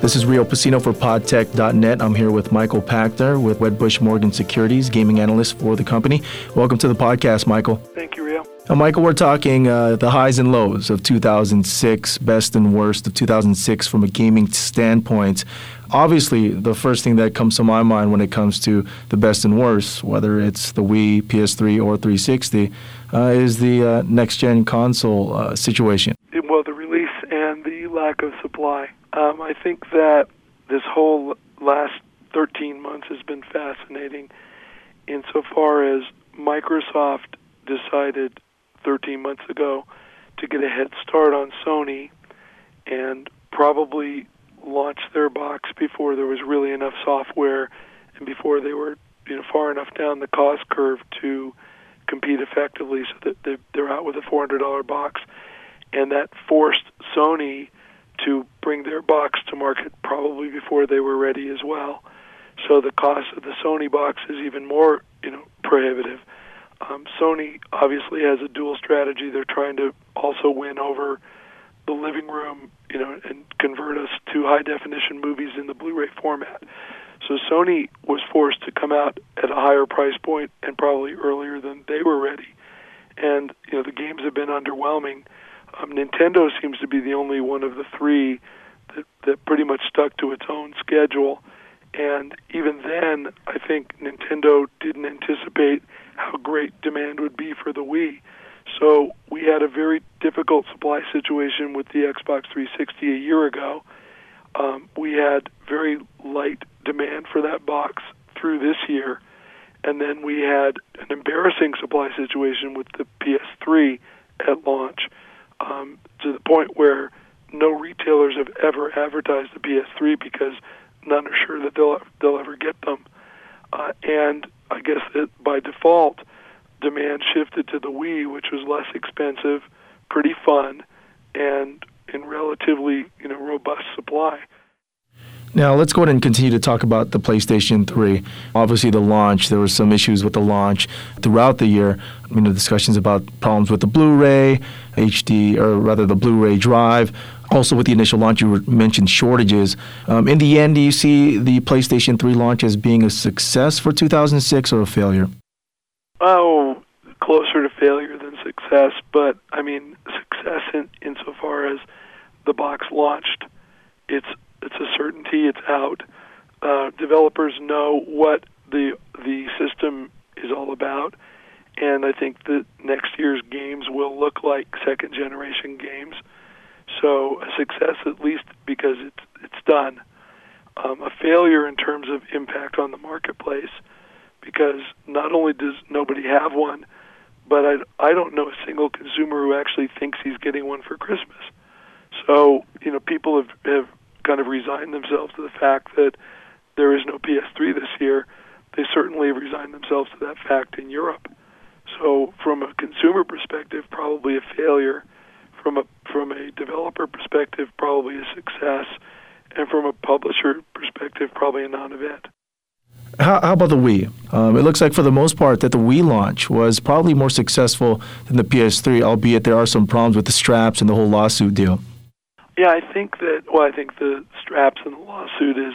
This is Rio Pacino for podtech.net. I'm here with Michael Pachter with Wedbush Morgan Securities, gaming analyst for the company. Welcome to the podcast, Michael. Thank you, Rio. Now, Michael, we're talking the highs and lows of 2006, best and worst of 2006 from a gaming standpoint. Obviously, the first thing that comes to my mind when it comes to the best and worst, whether it's the Wii, PS3, or 360, is the next-gen console situation. Well, the release and the lack of supply. I think that this whole last 13 months has been fascinating insofar as Microsoft decided 13 months ago to get a head start on Sony and probably launch their box before there was really enough software and before they were far enough down the cost curve to compete effectively, so that they're out with a $400 box. And that forced Sony to bring their box to market probably before they were ready as well. So the cost of the Sony box is even more, prohibitive. Sony obviously has a dual strategy. They're trying to also win over the living room, and convert us to high-definition movies in the Blu-ray format. So Sony was forced to come out at a higher price point and probably earlier than they were ready. And, the games have been underwhelming. Nintendo seems to be the only one of the three that pretty much stuck to its own schedule. And even then, I think Nintendo didn't anticipate how great demand would be for the Wii. So we had a very difficult supply situation with the Xbox 360 a year ago. We had very light demand for that box through this year. And then we had an embarrassing supply situation with the PS3 at launch, to the point where no retailers have ever advertised the PS3 because none are sure that they'll ever get them. And I guess that by default, demand shifted to the Wii, which was less expensive, pretty fun, and in relatively robust supply. Now, let's go ahead and continue to talk about the PlayStation 3. Obviously, the launch, there were some issues with the launch throughout the year. Discussions about problems with the Blu-ray, the Blu-ray drive. Also, with the initial launch, you mentioned shortages. In the end, do you see the PlayStation 3 launch as being a success for 2006 or a failure? Oh, closer to failure than success, but success insofar as the box launched. It's a certainty. It's out. Developers know what the system is all about, and I think that next year's games will look like second-generation games. So a success at least because it's done. A failure in terms of impact on the marketplace, because not only does nobody have one, but I don't know a single consumer who actually thinks he's getting one for Christmas. So people have kind of resigned themselves to the fact that there is no PS3 this year. They certainly have resigned themselves to that fact in Europe. So from a consumer perspective, probably a failure. From a developer perspective, probably a success. And from a publisher perspective, probably a non-event. How about the Wii? It looks like for the most part that the Wii launch was probably more successful than the PS3, albeit there are some problems with the straps and the whole lawsuit deal. Yeah, I think the straps and the lawsuit is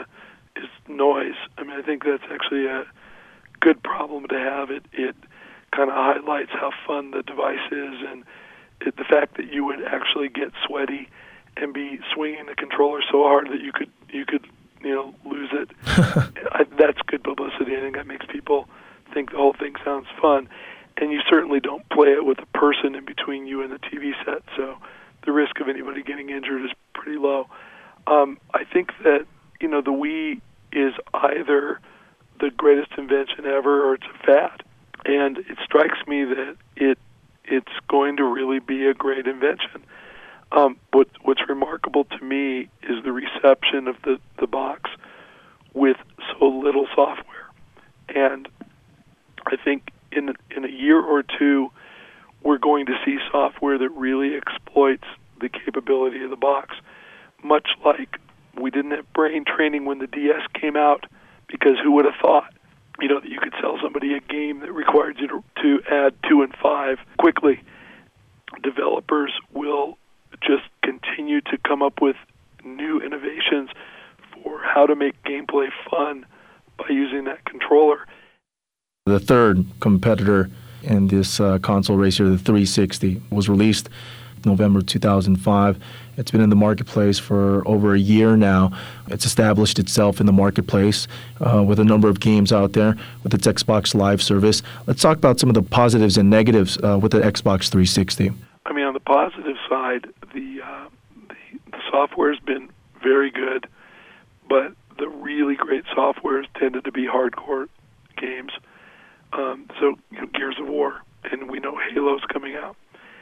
noise. I think that's actually a good problem to have. It kind of highlights how fun the device is, and the fact that you would actually get sweaty and be swinging the controller so hard that you could lose it. That's good publicity. I think that makes people think the whole thing sounds fun. And you certainly don't play it with a person in between you and the TV set, so the risk of anybody getting injured is pretty low. I think that, the Wii is either the greatest invention ever or it's a fad. And it strikes me that it's going to really be a great invention. What's remarkable to me is the reception of the box with so little software. And I think in a year or two, we're going to see software that really exploits the capability of the box, much like we didn't have brain training when the DS came out, because who would have thought, that you could sell somebody a game that required you to add 2 and 5 quickly. Developers will just continue to come up with new innovations for how to make gameplay fun by using that controller. The third competitor in this console race here, the 360, was released November 2005. It's been in the marketplace for over a year now. It's established itself in the marketplace with a number of games out there with its Xbox Live service. Let's talk about some of the positives and negatives with the Xbox 360. I mean, on the positive side, the software has been very good, but the really great software has tended to be hardcore games. So, Gears of War, and we know Halo's coming out.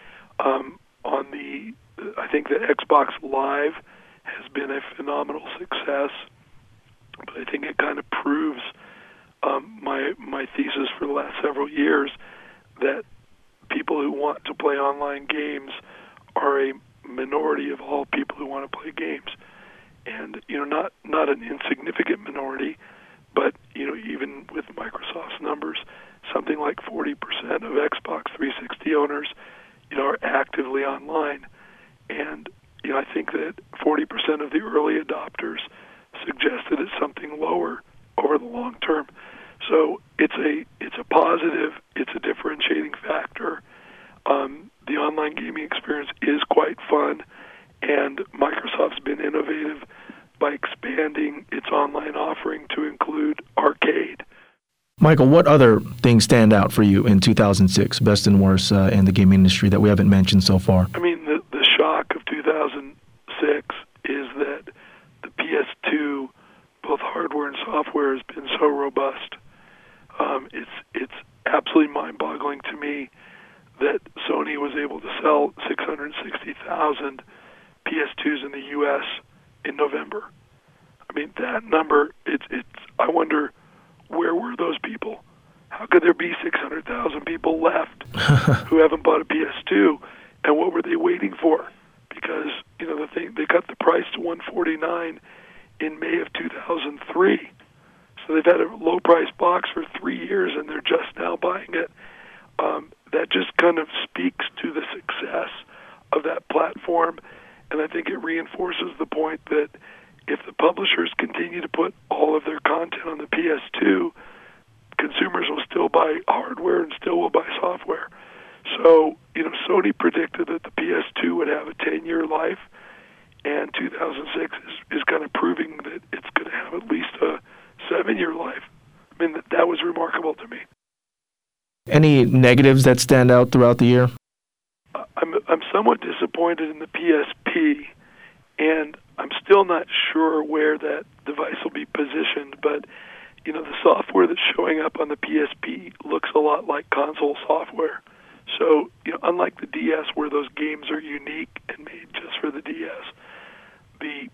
I think that Xbox Live has been a phenomenal success, but I think it kind of proves my thesis for the last several years that people who want to play online games are a minority of all people who want to play games, and not an insignificant minority, but even with Microsoft's numbers, something like 40% of Xbox 360 owners are actively online. And I think that 40% of the early adopters suggested it's something lower over the long term. So it's a positive, it's a differentiating factor. The online gaming experience is quite fun, and Microsoft's been innovative by expanding its online offering to include arcade. Michael, what other things stand out for you in 2006, best and worst in the gaming industry that we haven't mentioned so far? I mean, the shock of 2006 is that the PS2, both hardware and software, has been so robust. It's absolutely mind-boggling to me that Sony was able to sell 660,000 PS2s in the U.S. in November. I mean, that number, I wonder, where were those people? How could there be 600,000 people left who haven't bought a PS2, and what were they waiting for? Because they cut the price to $149 in May of 2003, so they've had a low price box for 3 years, and they're just now buying it. That just kind of speaks to the success of that platform, and I think it reinforces the point that if the publishers continue to put all of their content on the PS2, consumers will still buy hardware and still will buy software. So, Sony predicted that the PS2 would have a 10-year life, and 2006 is kind of proving that it's going to have at least a 7-year life. I mean, that was remarkable to me. Any negatives that stand out throughout the year? I'm somewhat disappointed in the PSP, and I'm still not sure where that device will be positioned, but the software that's showing up on the PSP looks a lot like console software. So, unlike the DS, where those games are unique and made just for the DS, the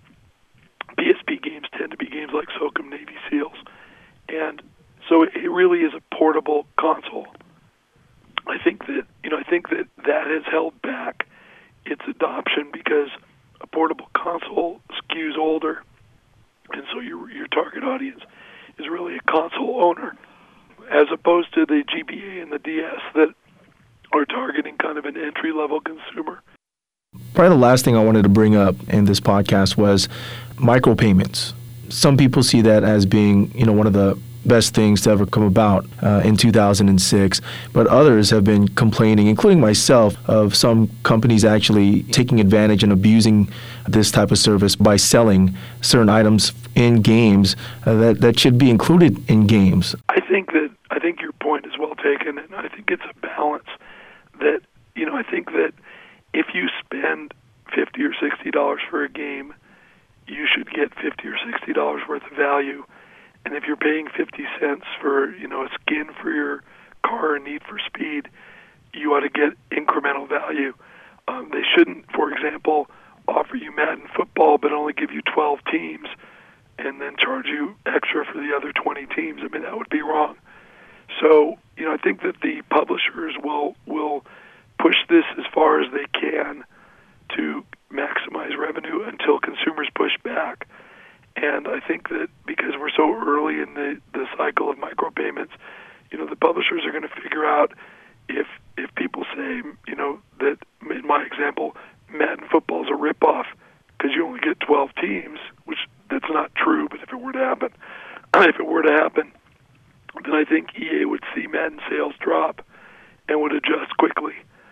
PSP games tend to be games like SOCOM Navy SEALs, and so it really is a portable console. I think that has held back its adoption because a portable console skews older, and so your target audience is really a console owner, as opposed to the GBA and the DS that are targeting kind of an entry-level consumer. Probably the last thing I wanted to bring up in this podcast was micropayments. Some people see that as being, one of the best things to ever come about in 2006, but others have been complaining, including myself, of some companies actually taking advantage and abusing this type of service by selling certain items in games that should be included in games. I think your point is well taken, and I think it's a balance. That I think that if you spend $50 or $60 for a game, you should get $50 or $60 worth of value. And if you're paying 50 cents for, a skin for your car in Need for Speed, you ought to get incremental value. They shouldn't, for example, offer you Madden football but only give you 12 teams and then charge you extra for the other 20 teams. I mean, that would be wrong. So, I think that the publishers will push this as far as they can to maximize revenue until consumers push back. And I think that because we're so early in the cycle of micropayments, the publishers are going to figure out if people say, that in my example, Madden football is a ripoff, because you only get 12 teams, which that's not true, but if it were to happen, then I think EA would see Madden sales drop and would adjust quickly.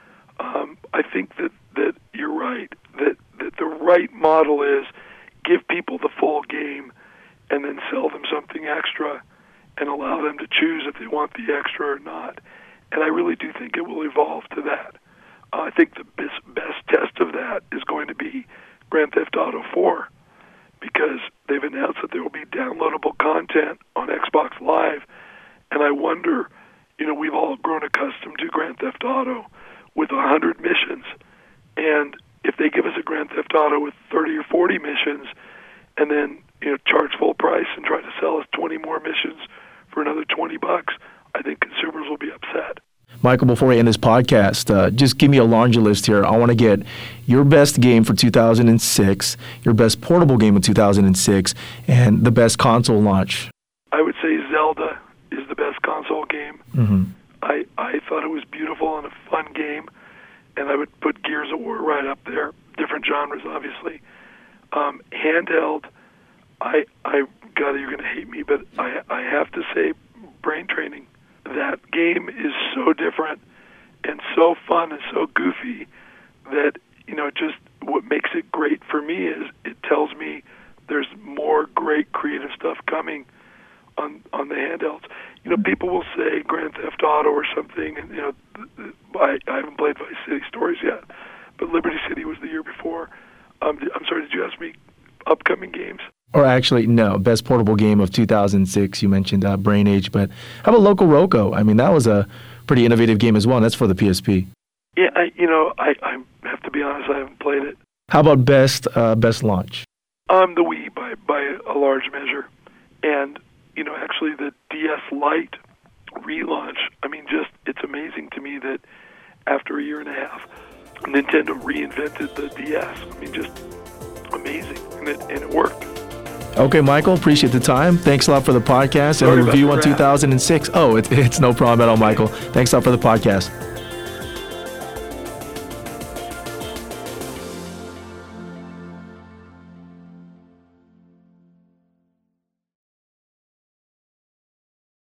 I think that you're right, that the right model is give people the full game and then sell them something extra and allow them to choose if they want the extra or not. And I really do think it will evolve to that. I think the best test of that is going to be Grand Theft Auto 4, because they've announced that there will be downloadable content on Xbox Live. And I wonder, we've all grown accustomed to Grand Theft Auto with 100 missions. And if they give us a Grand Theft Auto with 30 or 40 missions and then charge full price and try to sell us 20 more missions for another $20, I think consumers will be upset. Michael, before we end this podcast, just give me a laundry list here. I want to get your best game for 2006, your best portable game of 2006, and the best console launch. I would say Zelda is the best console game. Mm-hmm. I thought it was beautiful and a fun game, and I would put Gears of War right up there. Different genres, obviously. Handheld, you're going to hate me, but I have to say Brain Training. That game is so different and so fun and so goofy that, just what makes it great for me is it tells me there's more great creative stuff coming on the handhelds. People will say Grand Theft Auto or something, and, I haven't played Vice City Stories yet, but Liberty City was the year before. I'm sorry, did you ask me upcoming games? Or actually, no, best portable game of 2006. You mentioned Brain Age, but how about Loco Roco? I mean, that was a pretty innovative game as well, and that's for the PSP. Yeah, I have to be honest, I haven't played it. How about best launch? The Wii by a large measure. And, actually the DS Lite relaunch, it's amazing to me that after a year and a half, Nintendo reinvented the DS. Just amazing, and it worked. Okay, Michael, appreciate the time. Thanks a lot for the podcast and the review on 2006. Oh, it's no problem at all, Michael. Thanks a lot for the podcast.